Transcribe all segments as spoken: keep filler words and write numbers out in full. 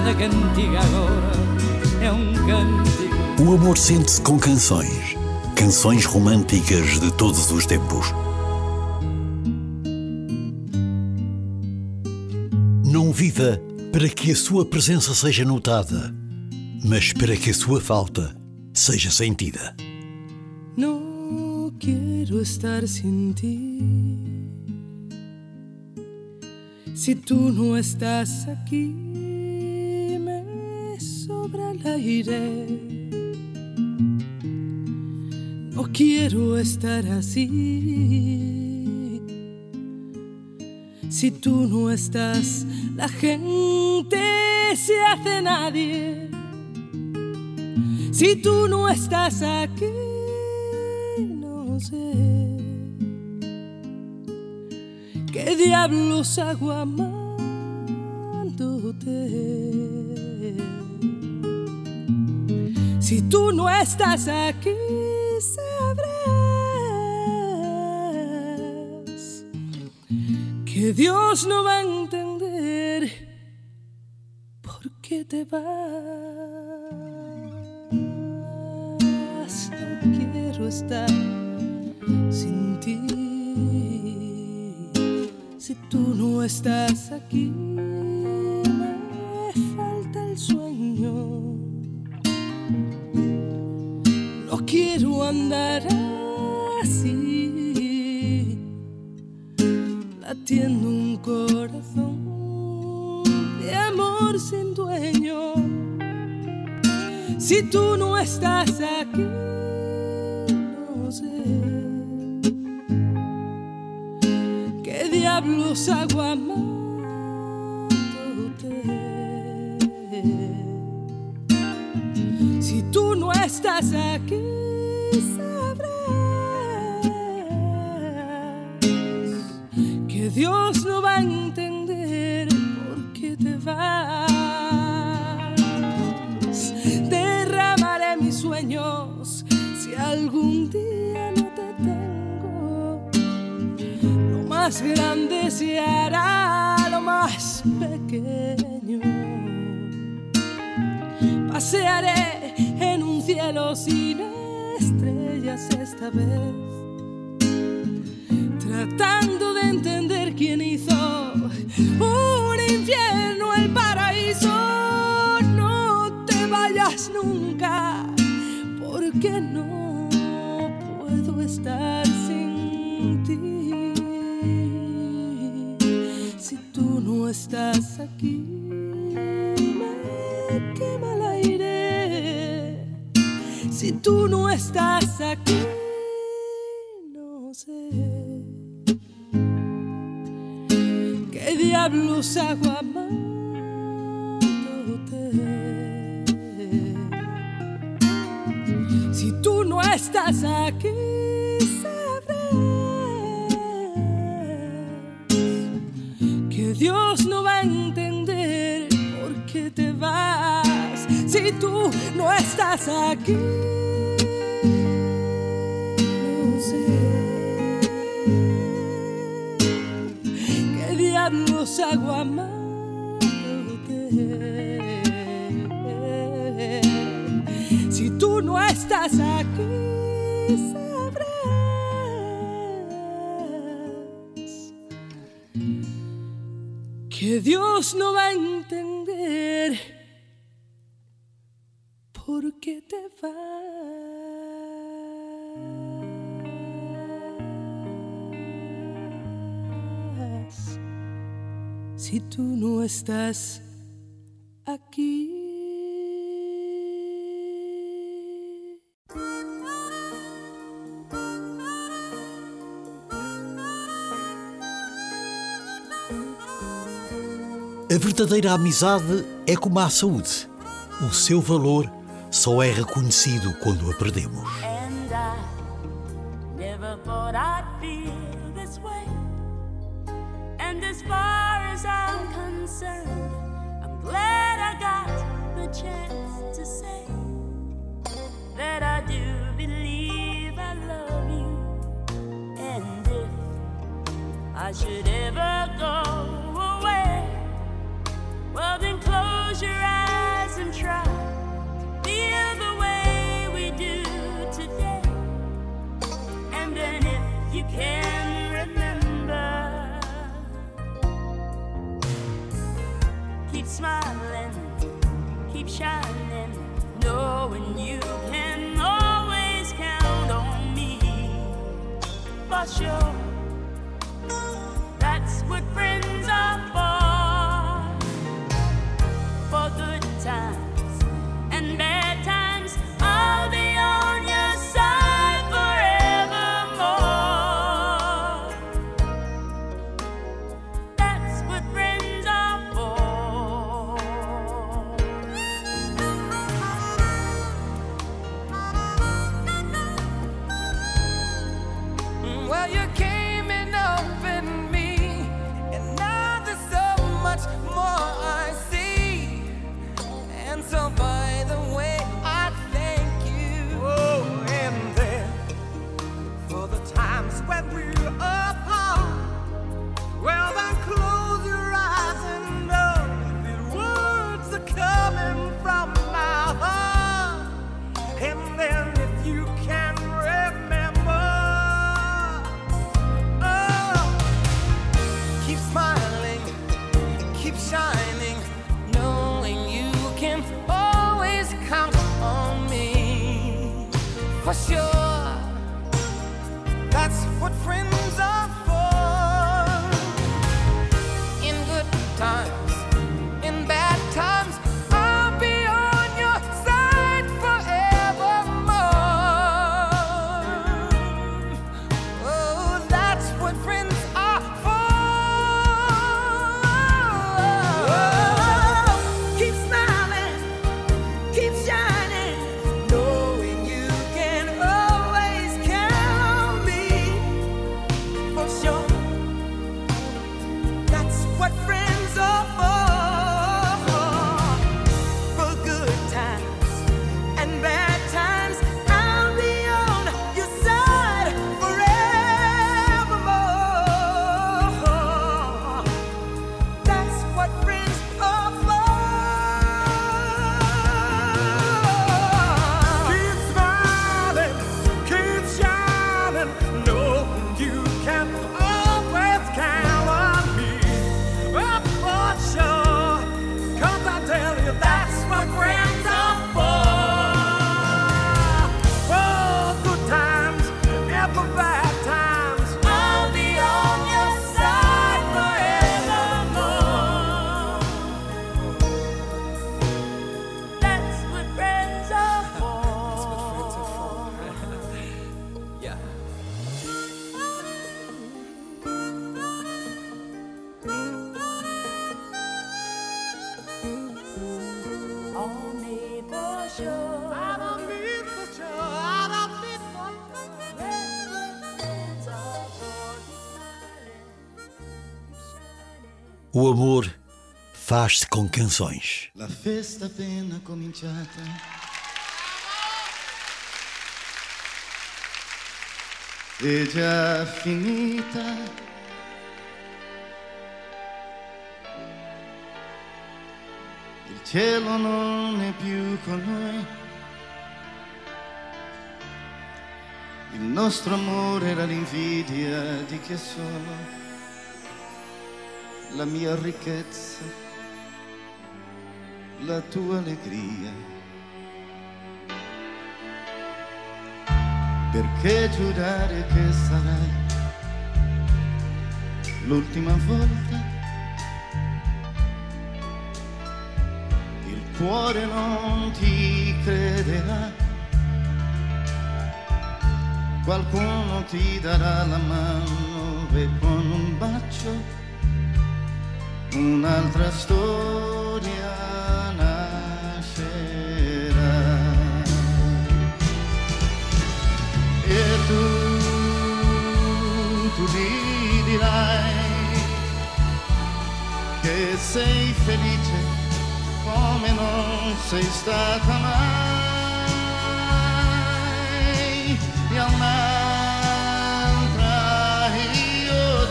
cada cantiga agora é um cântico. O amor sente-se com canções, canções românticas de todos os tempos. Não viva para que a sua presença seja notada, mas para que a sua falta seja sentida. No quiero estar sin ti. Si tú no estás aquí, me sobra el aire. No quiero estar así. Si tú no estás, la gente se hace nadie. Si tú no estás aquí, no sé qué diablos hago amándote. Si tú no estás aquí, sabrás que Dios no va a entender por qué te vas. No quiero estar sin ti. Si tú no estás aquí, me falta el sueño. No quiero andar así, latiendo un corazón de amor sin dueño. Si tú no estás aquí, no sé qué diablos hago amándote. Si tú no estás aquí, sabrás que Dios no va a entender por qué te vas. Derramaré mis sueños si algún día no te tengo. Lo más grande se hará lo más pequeño. Pasearé en un cielo sin estrellas esta vez, tratando de entender quién hizo un infierno el paraíso. No te vayas nunca, porque no puedo estar sin ti. Si tú no estás aquí, me quema el aire. Si tú no estás aquí, no sé qué diablos hago amándote. Si tú no estás aquí, sabrás que Dios no va a entender por qué te vas. Si tú no estás aquí, no sé qué diablos hago amándote. Si tú no estás aquí, sabrás que Dios no va a entender por qué te vas. Si tú no estás aquí. A verdadeira amizade é como a saúde. O seu valor só é reconhecido quando a perdemos. And I never thought I'd feel this way. And as far as I'm concerned, I'm glad I got the chance to say that I do believe I love you. And if I should ever go away, well then close your eyes keep smiling, keep shining, knowing you can always count on me. For sure, that's what friends are for. For good times and bad times, I'll be on your side forevermore. That's what friends are for. Well, you came and opened me, and now there's so much more I see. And so by the way, I thank you. Oh, and then for the times when we're apart, well then close your eyes and know the words are coming from my heart. And then if you can remember, oh, keep smiling, keep shining, knowing you can always count on me. For sure, that's what friends are for. In good times, in bad times, I'll be on your side forevermore. Oh, that's what friends are for. Keep smiling, keep shining, knowing you can always count on me. For sure, that's what friends are for. For good times and bad times, I'll be on your side forevermore. That's what friends are for. Keep smiling, keep shining, knowing you can always count on me. Oh, for sure, 'cause I tell you that's what friends are for. For good times and for bad times, I'll be on your side forevermore. That's what friends are for. Yeah. Only for sure. I don't need for sure, I don't need for sure. That's what friends are for. Keep smiling, keep shining. O amor faz-se com canções. La festa appena cominciata. È già finita. Il cielo non è più con noi. Il nostro amore era l'invidia di chi è solo. La mia ricchezza, la tua allegria. Perché giurare che sarai l'ultima volta? Il cuore non ti crederà. Qualcuno ti darà la mano e con un bacio un'altra storia nascerà. E tu, tu mi dirai che sei felice come non sei stata mai. E a un'altra io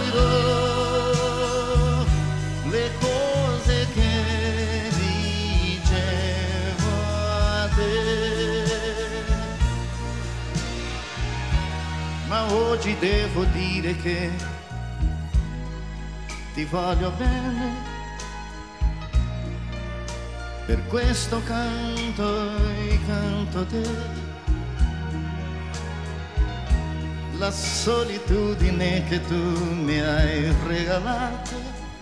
dirò le cose che dicevo a te. Ma oggi devo dire che ti voglio bene Per questo canto e canto te, la solitudine che tu mi hai regalato,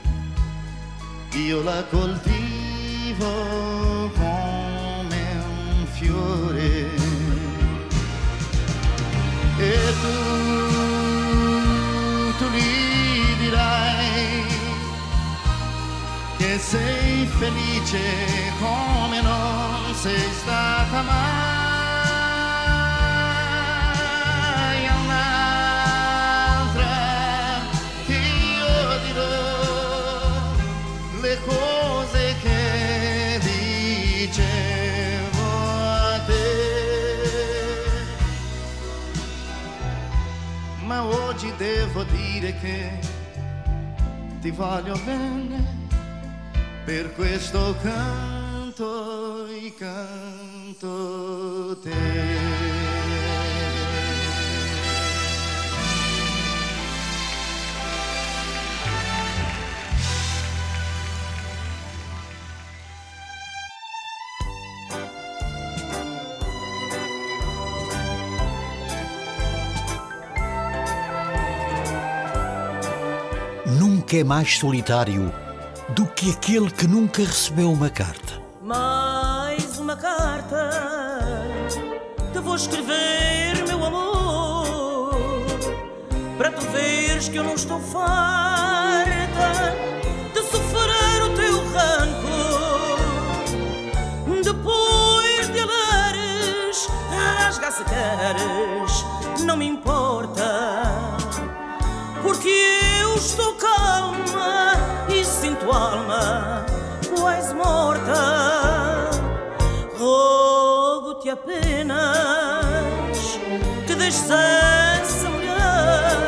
io la coltivo come un fiore. E tu, tu gli dirai che sei felice come non sei stata mai. A un'altra io dirò le cose che dicevo a te, ma oggi devo dire che ti voglio bene. Per questo canto e canto te. Nunca é mais solitário do que aquele que nunca recebeu uma carta. Mais uma carta te vou escrever, meu amor, para tu veres que eu não estou farta de sofrer o teu rancor. Depois de leres, rasga se queres, não me importa, porque eu estou calma e sinto alma quase morta. Rogo-te apenas que deixes essa mulher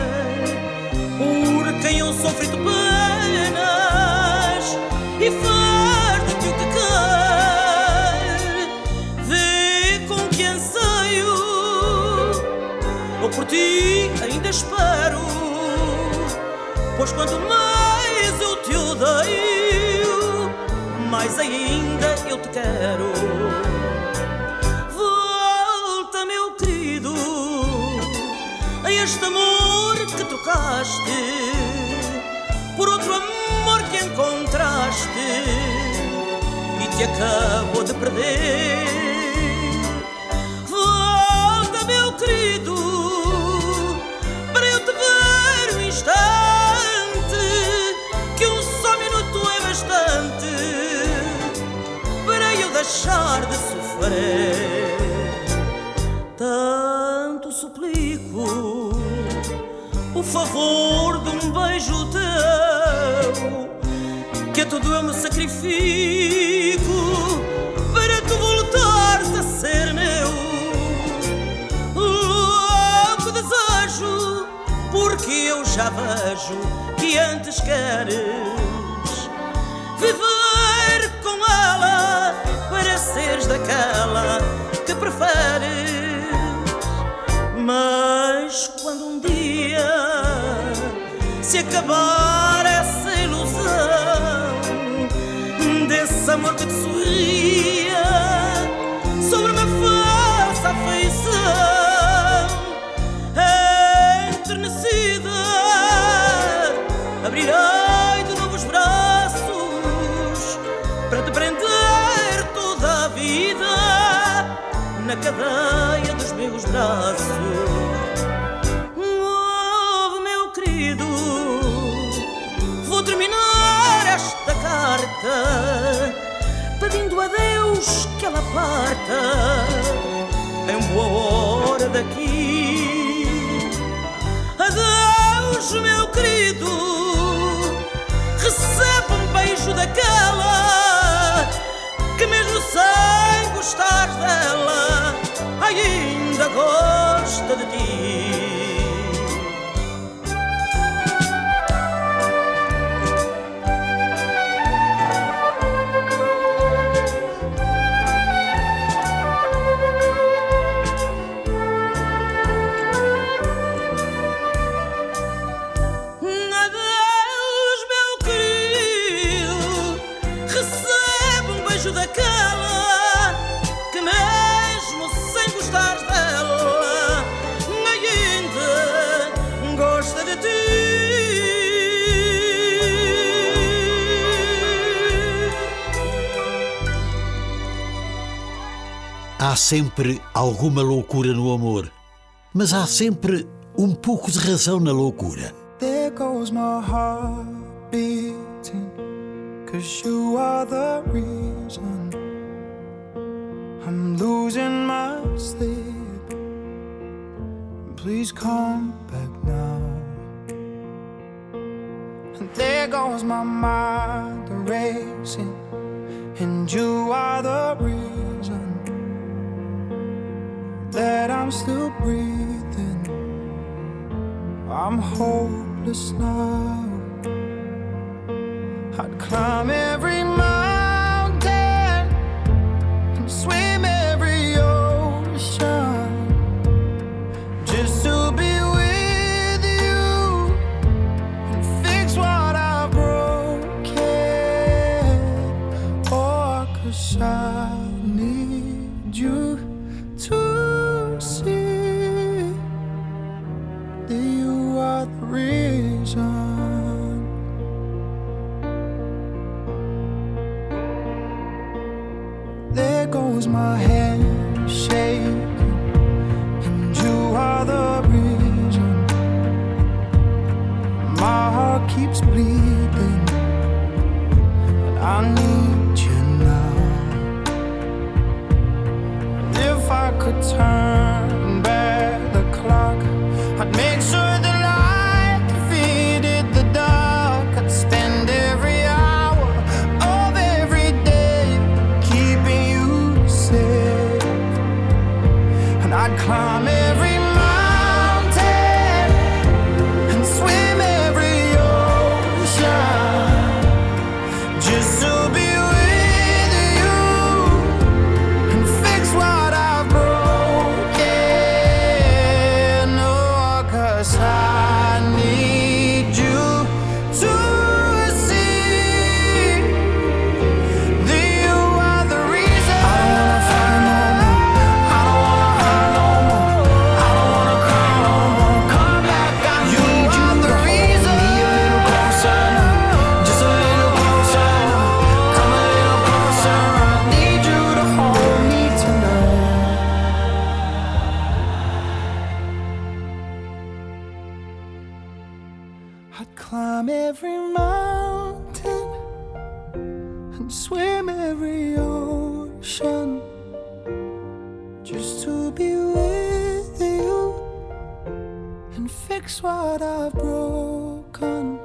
por quem eu sofri de penas e faz-te o que quer. Vê com que anseio eu por ti ainda espero, pois quanto mais eu te odeio, mais ainda eu te quero. Volta, meu querido, a este amor que trocaste por outro amor que encontraste e te acabou de perder. Volta, meu querido, para eu te ver no instante, que um só minuto é bastante para eu deixar de sofrer. Tanto suplico o favor de um beijo teu, que a tudo eu me sacrifico para tu voltares a ser meu. Louco desejo, porque eu já vejo que antes queres viver com ela para seres daquela que preferes. Mas quando um dia se acabar essa ilusão desse amor que te sorria sobre uma falsa afeição, enternecida abrirei de novo os braços para te prender toda a vida na cadeia dos meus braços. Oh, meu querido, vou terminar esta carta pedindo a Deus que ela parta em boa hora daqui. Adeus, meu querido, recebe um beijo daquela que mesmo sem gostar dela ainda gosta de ti. Adeus, meu querido, recebe um beijo daquela Há sempre alguma loucura no amor, mas há sempre um pouco de razão na loucura. There goes my heart beating, 'cause you are the reason I'm losing my sleep. Please come back now. And there goes my mind racing, and you are the reason that I'm still breathing. I'm hopeless now. I'd climb every mountain and swim every ocean just to be with you and fix what I've broken. Oh, 'cause I need you to see that you are the reason. There goes my hand shaking, and you are the reason my heart keeps bleeding, and I need you now. And if I could turn back the clock, I'd make sure the light defeated the dark. I'd spend every hour of every day keeping you safe, and I'd climb every mountain and swim every ocean just to be with you and fix what I've broken. Oh, 'cause I need you to see that you are the reason. I don't wanna fight no more. I don't wanna hurt no more. I don't wanna cry no more. Come back, I you need are you the to reason. Hold me a little closer now, just a little closer now. Come a little closer. I need you to hold me tonight. I'd climb every mountain and swim every ocean just to be with you and fix what I've broken.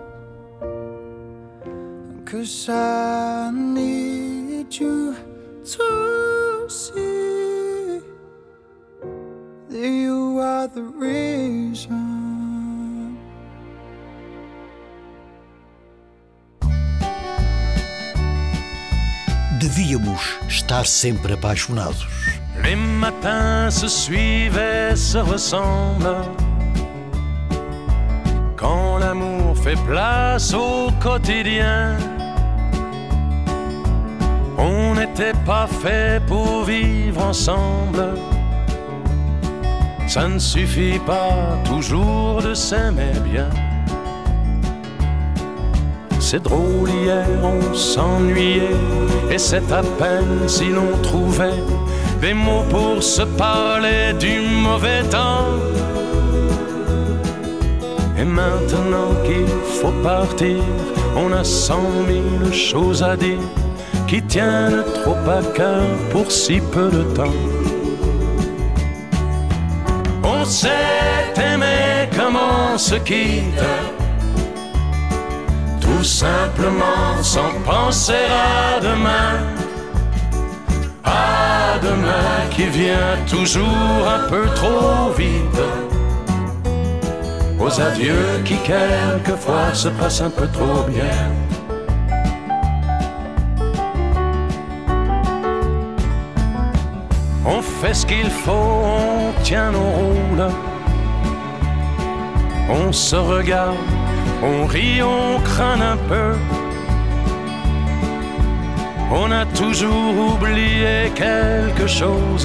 'Cause I need you to see that you are the reason. Devíamos estar sempre apaixonados. Les matins se suivent, se ressemblent. Quand l'amour fait place au quotidien, on n'était pas fait pour vivre ensemble. Ça ne suffit pas toujours de s'aimer bien. C'est drôle, hier on s'ennuyait, et c'est à peine si l'on trouvait des mots pour se parler du mauvais temps. Et maintenant qu'il faut partir, on a cent mille choses à dire qui tiennent trop à cœur pour si peu de temps. On s'est aimé comme on se quitte, tout simplement sans penser à demain. À demain qui vient toujours un peu trop vite, aux adieux qui quelquefois se passent un peu trop bien. On fait ce qu'il faut, on tient nos rôles, on se regarde, on rit, on craint un peu. On a toujours oublié quelque chose.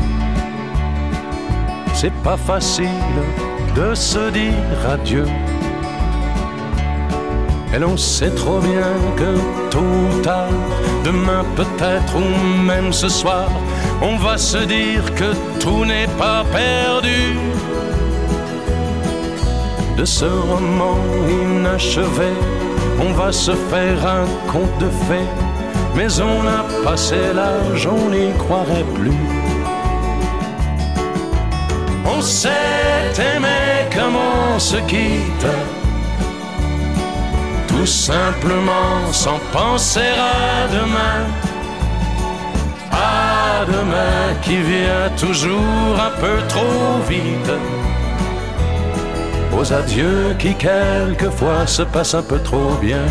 C'est pas facile de se dire adieu. Et l'on sait trop bien que tôt ou tard, demain peut-être ou même ce soir, on va se dire que tout n'est pas perdu. De ce roman inachevé, on va se faire un conte de fées, mais on a passé l'âge, on n'y croirait plus. On s'est aimé comme on se quitte, tout simplement sans penser à demain. À demain qui vient toujours un peu trop vite. Aux adieux qui quelquefois se passent un peu trop bien.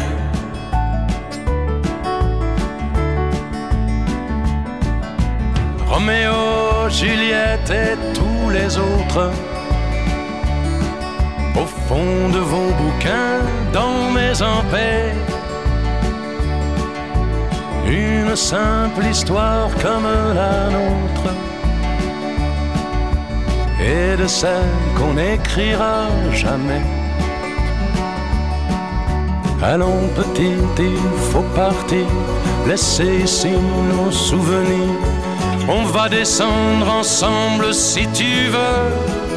Roméo, Juliette et tous les autres, au fond de vos bouquins, dans mes empais, une simple histoire comme la nôtre, et de celle qu'on n'écrira jamais. Allons petite, il faut partir, laisser ici nos souvenirs. On va descendre ensemble si tu veux.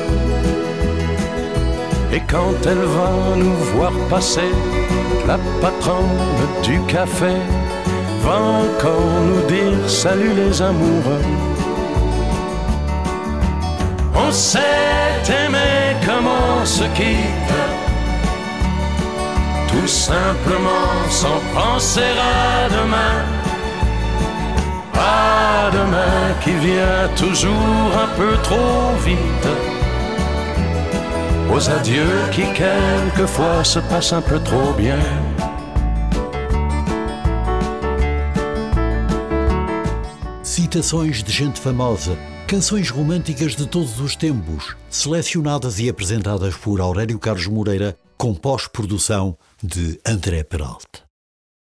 Et quand elle va nous voir passer, la patronne du café va encore nous dire salut les amoureux. On s'est aimé comme on se quitte, tout simplement sans penser à demain. À demain qui vient toujours un peu trop vite. Aux adieux qui quelquefois se passent un peu trop bien. Citações de gente famosa, canções românticas de todos os tempos, selecionadas e apresentadas por Aurélio Carlos Moreira, com pós-produção de André Peralta.